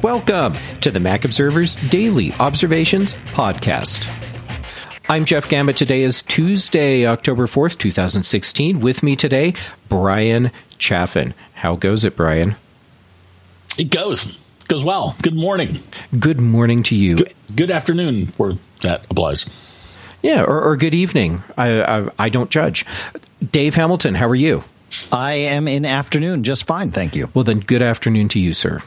Welcome to the Mac Observer's Daily Observations Podcast. I'm Jeff Gamet. Today is Tuesday, October 4th, 2016. With me today, Brian Chaffin. How goes it, Brian? It goes well. Good morning. Good morning to you. Good afternoon, where that applies. Yeah, or good evening. I don't judge. Dave Hamilton, how are you? I am in afternoon, just fine, thank you. Well, then, good afternoon to you, sir.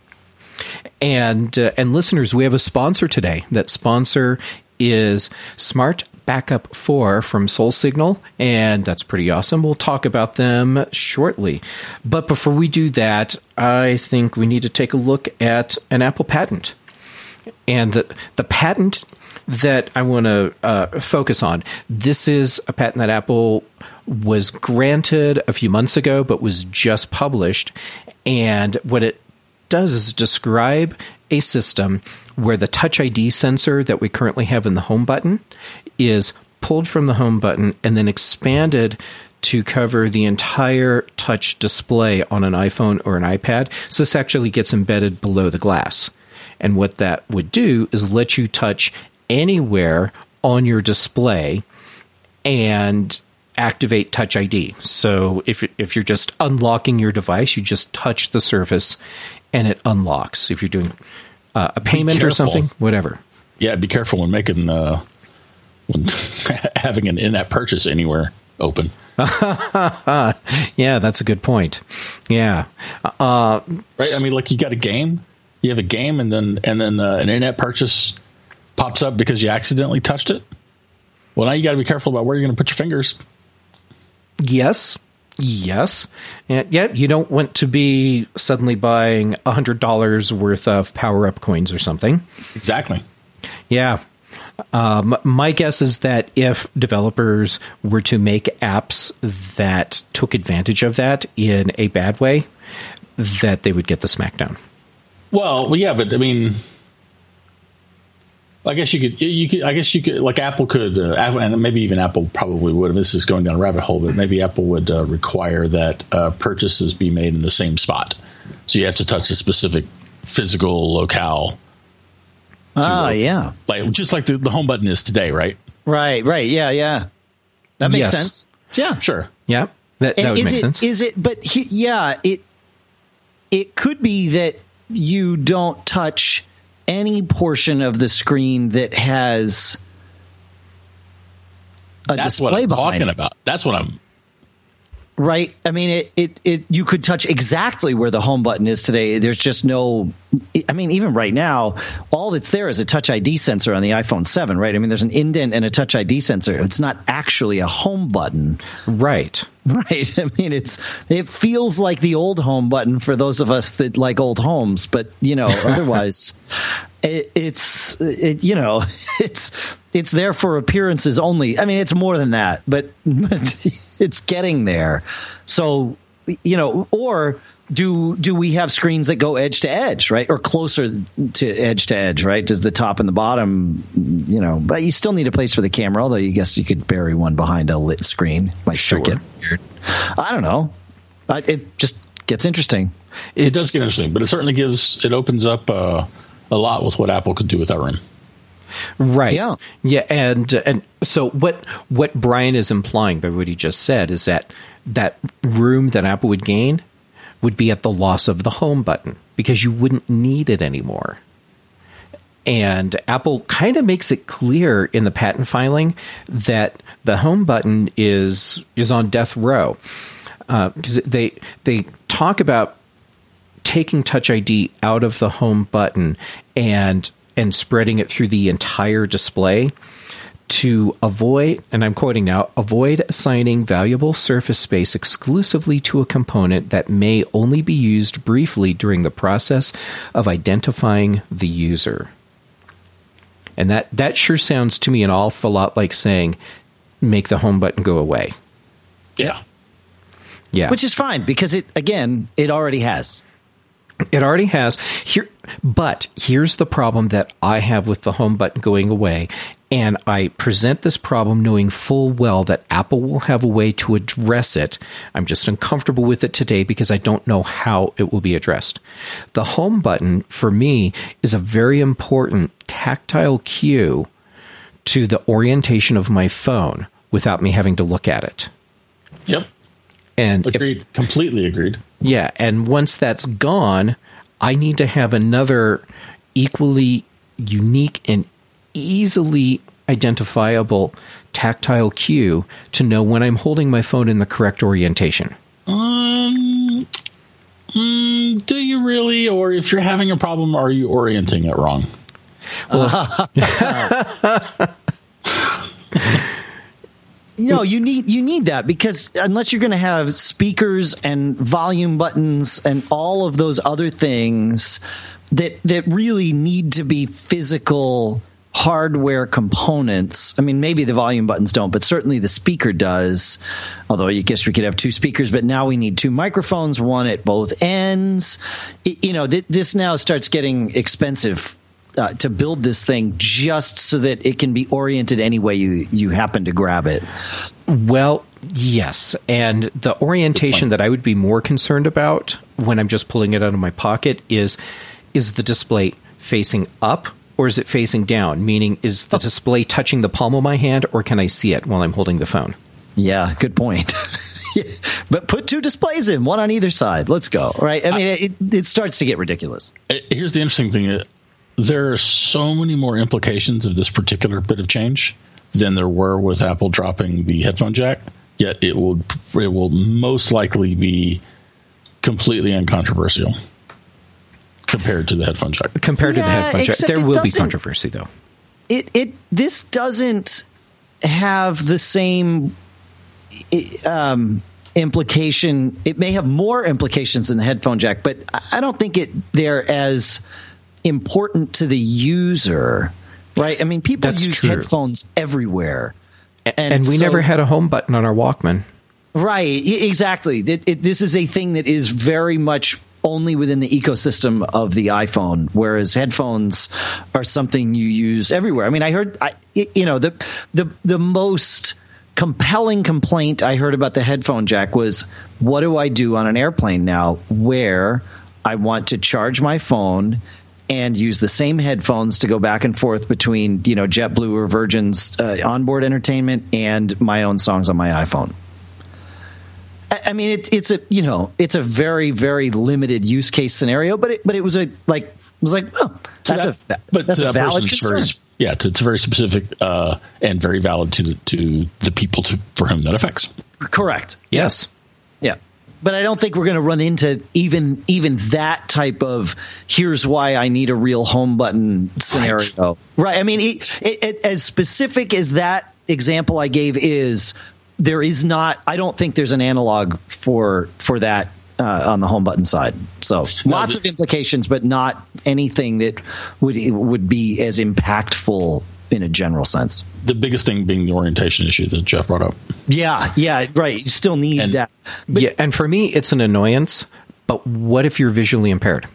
And listeners, we have a sponsor today. That sponsor is Smart Backup 4 from SoulSignal, and that's pretty awesome. We'll talk about them shortly. But before we do that, I think we need to take a look at an Apple patent. And the patent that I want to focus on, this is a patent that Apple was granted a few months ago, but was just published. And what it does is describe a system where the Touch ID sensor that we currently have in the home button is pulled from the home button and then expanded to cover the entire touch display on an iPhone or an iPad. So this actually gets embedded below the glass. And what that would do is let you touch anywhere on your display and activate Touch ID. So if you're just unlocking your device, you just touch the surface and it unlocks. If you're doing a payment or something, whatever. Yeah, be careful when making when having an in-app purchase anywhere open. Yeah, that's a good point. Yeah, right. I mean, like you got a game, you have a game, and then an in-app purchase pops up because you accidentally touched it. Well, now you got to be careful about where you're going to put your fingers. Yes. And yet you don't want to be suddenly buying $100 worth of power-up coins or something. Exactly. Yeah. My guess is that if developers were to make apps that took advantage of that in a bad way, that they would get the smackdown. Well, yeah, but I mean, I guess you could, like Apple could, and maybe even Apple probably would. This is going down a rabbit hole, but maybe Apple would require that purchases be made in the same spot. So you have to touch a specific physical locale. Yeah. Like, just like the home button is today, right? Right. Yeah. That makes sense. Yeah. Sure. Yeah. That would make sense. Is it, but it could be that you don't touch any portion of the screen that has a display behind it. That's what I'm talking about. That's what I'm... Right. I mean, it you could touch exactly where the home button is today. There's just no... I mean, even right now, all that's there is a Touch ID sensor on the iPhone 7, right? I mean, there's an indent and a Touch ID sensor. It's not actually a home button. Right. I mean, it feels like the old home button for those of us that like old homes, but otherwise, it's there for appearances only. I mean, it's more than that, but it's getting there. So, or do we have screens that go edge to edge, right, or closer to edge, right? Does the top and the bottom, but you still need a place for the camera, although you guess you could bury one behind a lit screen. Might sure get weird. I don't know. It just gets interesting. It does get interesting, but it opens up a lot with what Apple could do with that room. Right. Yeah. And so what Brian is implying by what he just said is that room that Apple would gain would be at the loss of the home button because you wouldn't need it anymore. And Apple kind of makes it clear in the patent filing that the home button is on death row, because they talk about taking Touch ID out of the home button and spreading it through the entire display to avoid, and I'm quoting now, avoid assigning valuable surface space exclusively to a component that may only be used briefly during the process of identifying the user. And that sure sounds to me an awful lot like saying, make the home button go away. Yeah. Yeah. Which is fine because it already has. It already has. But here's the problem that I have with the home button going away, and I present this problem knowing full well that Apple will have a way to address it. I'm just uncomfortable with it today because I don't know how it will be addressed. The home button, for me, is a very important tactile cue to the orientation of my phone without me having to look at it. Yep. And agreed. Completely agreed. Yeah, and once that's gone, I need to have another equally unique and easily identifiable tactile cue to know when I'm holding my phone in the correct orientation. Do you really? Or if you're having a problem, are you orienting it wrong? Well, No, you need that, because unless you're going to have speakers and volume buttons and all of those other things that really need to be physical hardware components. I mean, maybe the volume buttons don't, but certainly the speaker does. Although I guess we could have two speakers, but now we need two microphones, one at both ends. This now starts getting expensive to build this thing just so that it can be oriented any way you happen to grab it. Well, yes. And the orientation that I would be more concerned about when I'm just pulling it out of my pocket is the display facing up or is it facing down? Meaning, is the display touching the palm of my hand, or can I see it while I'm holding the phone? Yeah, good point. But put two displays in, one on either side. Let's go. Right? I mean, it starts to get ridiculous. Here's the interesting thing. There are so many more implications of this particular bit of change than there were with Apple dropping the headphone jack. Yet it will most likely be completely uncontroversial compared to the headphone jack. Compared to the headphone jack, there will be controversy, though. This doesn't have the same implication. It may have more implications than the headphone jack, but I don't think they're as important to the user, right? I mean, people use headphones everywhere. And we never had a home button on our Walkman. Right, exactly. This is a thing that is very much only within the ecosystem of the iPhone, whereas headphones are something you use everywhere. I mean, I heard, the most compelling complaint I heard about the headphone jack was, what do I do on an airplane now where I want to charge my phone and use the same headphones to go back and forth between, JetBlue or Virgin's onboard entertainment and my own songs on my iPhone? I mean, it's a very, very limited use case scenario, but it was a valid concern. It's very specific and very valid to the people for whom that affects. Correct. Yes. Yeah. But I don't think we're going to run into even that type of here's why I need a real home button scenario. Right. I mean, as specific as that example I gave is, there is not. I don't think there's an analog for that on the home button side. So lots of implications, but not anything that would be as impactful in a general sense. The biggest thing being the orientation issue that Jeff brought up. Yeah, right. You still need that. But, and for me, it's an annoyance. But what if you're visually impaired?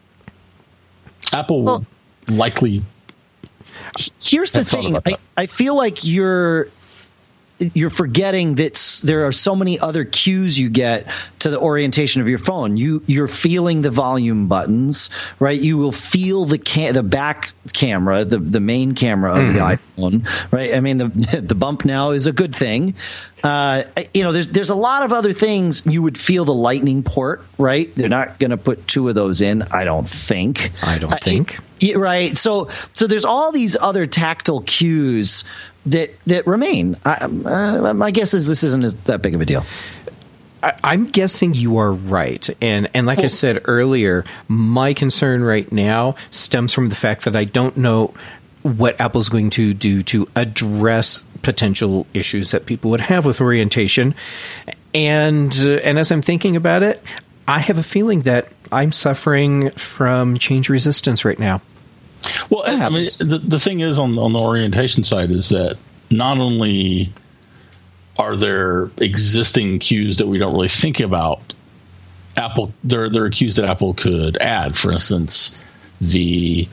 Apple will likely. Here's the thing. I feel like you're forgetting that there are so many other cues you get to the orientation of your phone. You're feeling the volume buttons, right? You will feel the back camera, the main camera of the iPhone, right? I mean, the bump now is a good thing. There's a lot of other things. You would feel the lightning port, right? They're not going to put two of those in, I don't think. Right. So there's all these other tactile cues that remain. My guess is this isn't that big of a deal. I'm guessing you are right. And like I said earlier, my concern right now stems from the fact that I don't know what Apple's going to do to address potential issues that people would have with orientation. And as I'm thinking about it, I have a feeling that I'm suffering from change resistance right now. Well, I mean, the thing is on the orientation side is that not only are there existing cues that we don't really think about, there are cues that Apple could add. For instance, the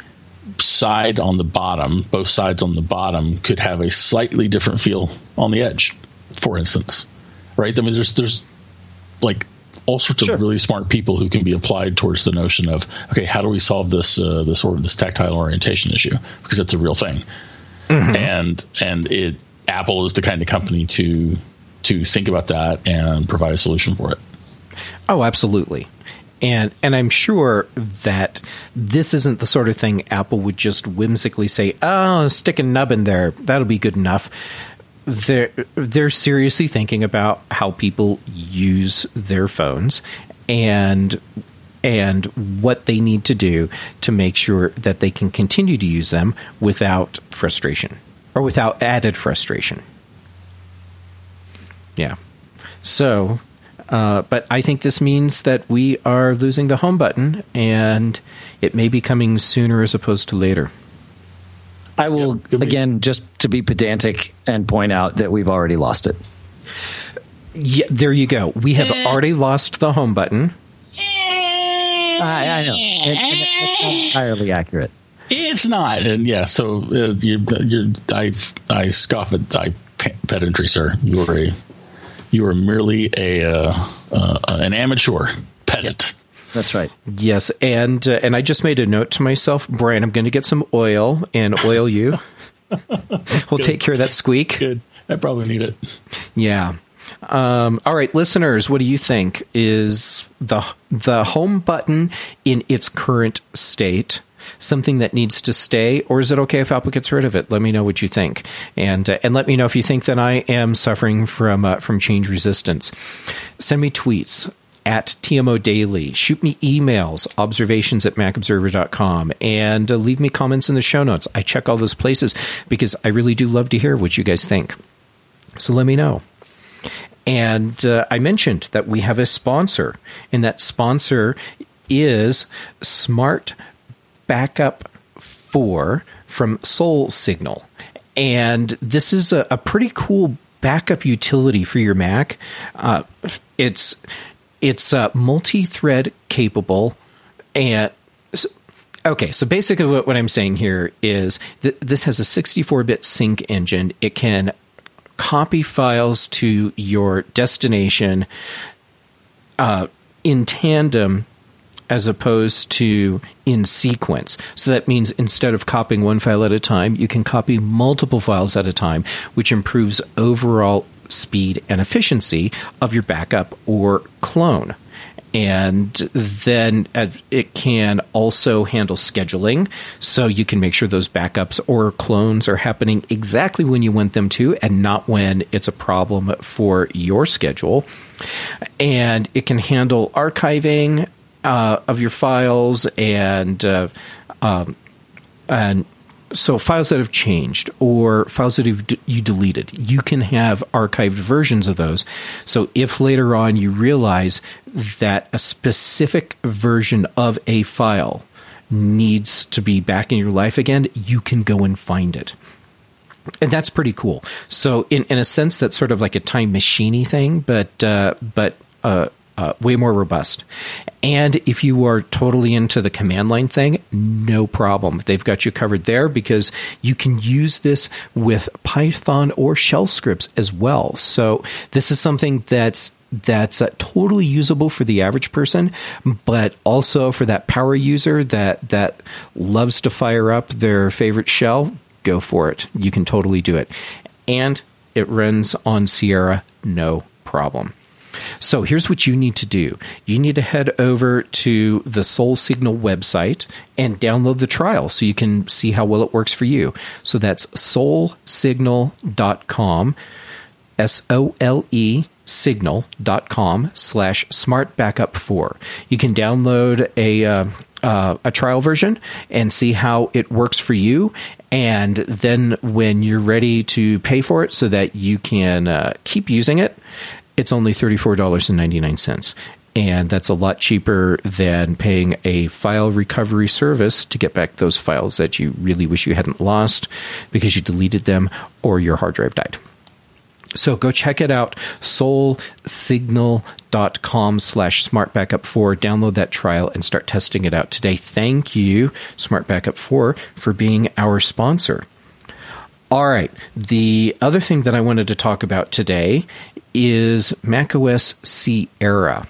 side on the bottom, both sides on the bottom, could have a slightly different feel on the edge, for instance, right? I mean, there's like all sorts of really smart people who can be applied towards the notion of, okay, how do we solve this tactile orientation issue? Because it's a real thing. And Apple is the kind of company to think about that and provide a solution for it. Oh, absolutely. And I'm sure that this isn't the sort of thing Apple would just whimsically say, oh, stick a nub in there, that'll be good enough. They're seriously thinking about how people use their phones and what they need to do to make sure that they can continue to use them without frustration or without added frustration. Yeah. So, but I think this means that we are losing the home button, and it may be coming sooner as opposed to later. I will, again, just to be pedantic and point out that we've already lost it. Yeah, there you go. We have already lost the home button. I know. And that's not entirely accurate. It's not. And yeah, so I scoff at pedantry, sir. You are merely an amateur pedant. That's right. Yes, and I just made a note to myself, Brian, I'm going to get some oil and oil you. We'll take care of that squeak. Good. I probably need it. Yeah. All right, listeners, what do you think? Is the home button in its current state something that needs to stay, or is it okay if Apple gets rid of it? Let me know what you think, and let me know if you think that I am suffering from change resistance. Send me tweets at TMO Daily. Shoot me emails, observations@macobserver.com, and leave me comments in the show notes. I check all those places because I really do love to hear what you guys think. So let me know. And I mentioned that we have a sponsor, and that sponsor is Smart Backup 4 from SoulSignal. And this is a pretty cool backup utility for your Mac. It's multi-thread capable. And okay, so basically what I'm saying here is that this has a 64-bit sync engine. It can copy files to your destination in tandem as opposed to in sequence. So that means instead of copying one file at a time, you can copy multiple files at a time, which improves overall speed and efficiency of your backup or clone. And then it can also handle scheduling, so you can make sure those backups or clones are happening exactly when you want them to and not when it's a problem for your schedule. And it can handle archiving of your files and so files that have changed or files that you deleted, you can have archived versions of those. So if later on you realize that a specific version of a file needs to be back in your life again, you can go and find it. And that's pretty cool. So in a sense, that's sort of like a time machine-y thing, but way more robust. And if you are totally into the command line thing, no problem. They've got you covered there because you can use this with Python or shell scripts as well. So this is something that's totally usable for the average person, but also for that power user that loves to fire up their favorite shell, go for it. You can totally do it. And it runs on Sierra, no problem. So here's what you need to do. You need to head over to the SoulSignal website and download the trial so you can see how well it works for you. So that's soulsignal.com, SOLE signal.com/smartbackup4. You can download a trial version and see how it works for you. And then when you're ready to pay for it so that you can keep using it, it's only $34.99. And that's a lot cheaper than paying a file recovery service to get back those files that you really wish you hadn't lost because you deleted them or your hard drive died. So go check it out, solsignal.com/smartbackup4. Download that trial and start testing it out today. Thank you, Smart Backup 4, for being our sponsor. All right. The other thing that I wanted to talk about today is macOS Sierra.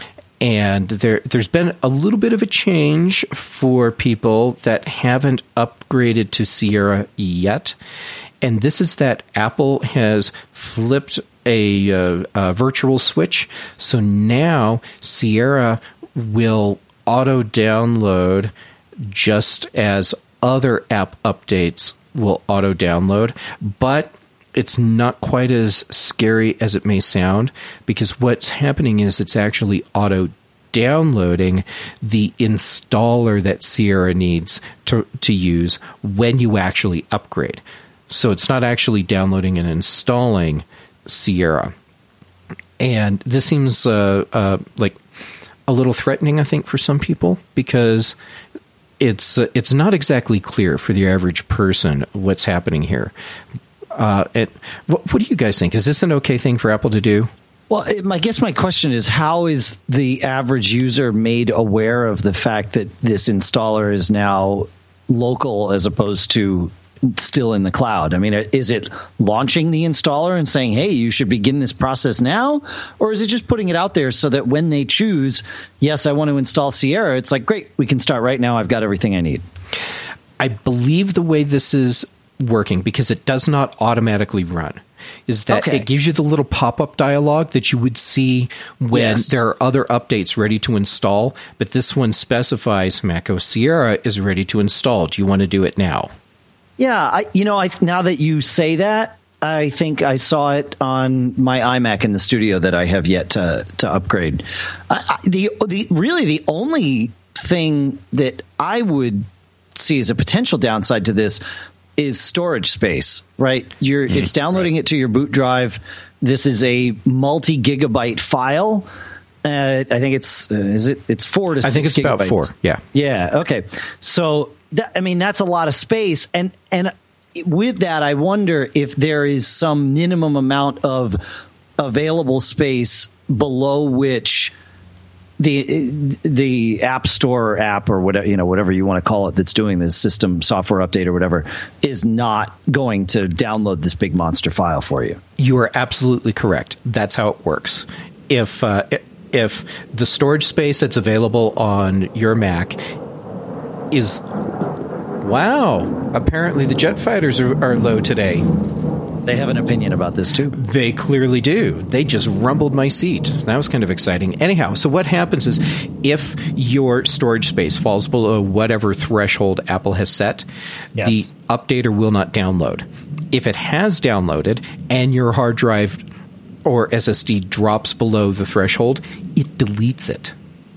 And there's been a little bit of a change for people that haven't upgraded to Sierra yet. And this is that Apple has flipped a virtual switch. So now Sierra will auto-download just as other app updates will auto-download. But it's not quite as scary as it may sound, because what's happening is it's actually auto-downloading the installer that Sierra needs to use when you actually upgrade. So it's not actually downloading and installing Sierra. And this seems like a little threatening, I think, for some people, because it's not exactly clear for the average person what's happening here. What do you guys think? Is this an okay thing for Apple to do? Well, I guess my question is, how is the average user made aware of the fact that this installer is now local as opposed to still in the cloud? I mean, is it launching the installer and saying, hey, you should begin this process now? Or is it just putting it out there so that when they choose, yes, I want to install Sierra, it's like, great, we can start right now. I've got everything I need. I believe the way this is working, because it does not automatically run, is that it gives you the little pop-up dialog that you would see when there are other updates ready to install. But this one specifies macOS Sierra is ready to install. Do you want to do it now? Yeah, now that you say that, I think I saw it on my iMac in the studio that I have yet to upgrade. The only thing that I would see as a potential downside to this is storage space, right? It's downloading it to your boot drive. This is a multi-gigabyte file. I think it's 4 to 6 gigabytes. I think it's about 4. Yeah. Yeah. Okay. So that's a lot of space, and with that, I wonder if there is some minimum amount of available space below which the App Store app or whatever you want to call it that's doing this system software update or whatever is not going to download this big monster file for you. You are absolutely correct. That's how it works. If the storage space that's available on your Mac is, wow, apparently the jet fighters are low today. They have an opinion about this too. They clearly do. They just rumbled my seat. That was kind of exciting. Anyhow, so what happens is if your storage space falls below whatever threshold Apple has set, the updater will not download. If it has downloaded and your hard drive or SSD drops below the threshold, it deletes it.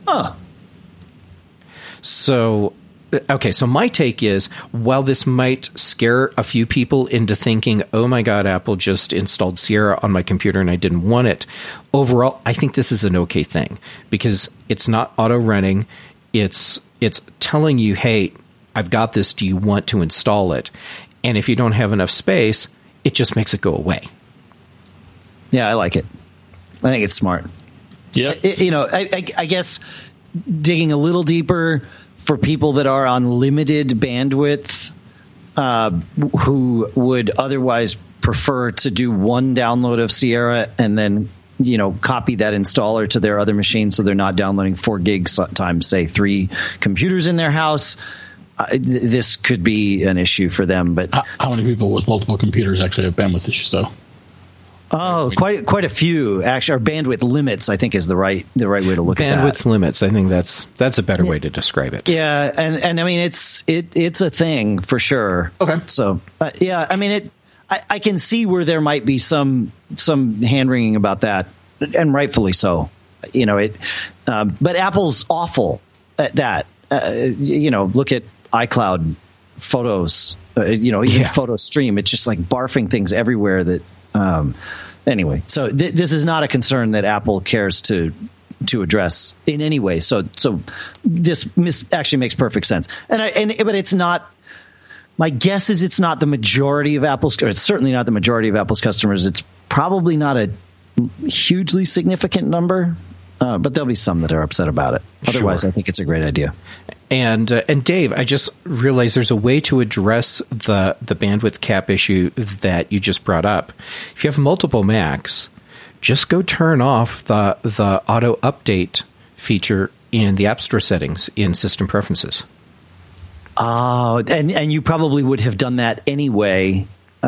So my take is, while this might scare a few people into thinking, oh my God, Apple just installed Sierra on my computer and I didn't want it, overall, I think this is an okay thing, because it's not auto-running. It's telling you, hey, I've got this. Do you want to install it? And if you don't have enough space, it just makes it go away. Yeah, I like it. I think it's smart. Yeah. I guess digging a little deeper, for people that are on limited bandwidth, who would otherwise prefer to do one download of Sierra and then, copy that installer to their other machine so they're not downloading 4 gigs times, say, 3 computers in their house, this could be an issue for them. But how many people with multiple computers actually have bandwidth issues, though? Oh, quite a few actually. Or bandwidth limits, I think, is the right way to look at that. Bandwidth limits, I think that's a better way to describe it. Yeah, and I mean it's a thing for sure. Okay. So yeah, I mean I can see where there might be some hand wringing about that, and rightfully so. But Apple's awful at that. Look at iCloud photos. Even Photo Stream. It's just like barfing things everywhere that. Anyway, so this is not a concern that Apple cares to address in any way. So this actually makes perfect sense. But it's not My guess is it's not the majority of Apple's, or it's certainly not the majority of Apple's customers. It's probably not a hugely significant number, but there'll be some that are upset about it. Otherwise, Sure. I think it's a great idea. And Dave, I just realized there's a way to address the bandwidth cap issue that you just brought up. If you have multiple Macs, just go turn off the auto update feature in the App Store settings in System Preferences. Oh, and you probably would have done that anyway.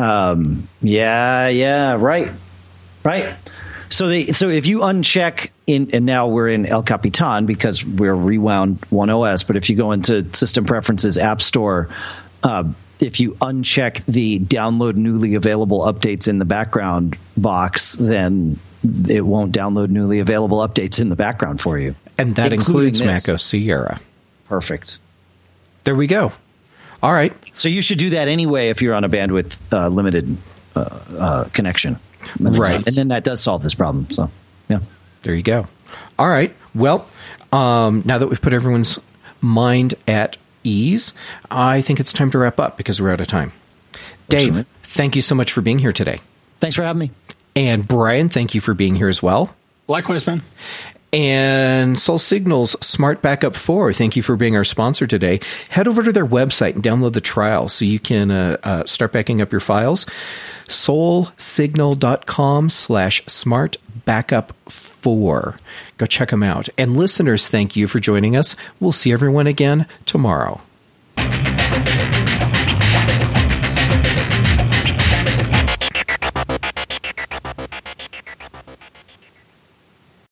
Yeah, right. So if you uncheck and now we're in El Capitan because we're rewound One OS, but if you go into System Preferences App Store, if you uncheck the download newly available updates in the background box, then it won't download newly available updates in the background for you. And that includes Mac OS Sierra. Perfect. There we go. All right. So you should do that anyway if you're on a bandwidth limited connection. Right. And then that does solve this problem. So, yeah. There you go. All right. Well, now that we've put everyone's mind at ease, I think it's time to wrap up because we're out of time. Dave, thank you so much for being here today. Thanks for having me. And Brian, thank you for being here as well. Likewise, man. And Soul Signal's Smart Backup 4, thank you for being our sponsor today. Head over to their website and download the trial so you can start backing up your files. soulsignal.com/smartbackup4. Go check them out. And listeners, thank you for joining us. We'll see everyone again tomorrow.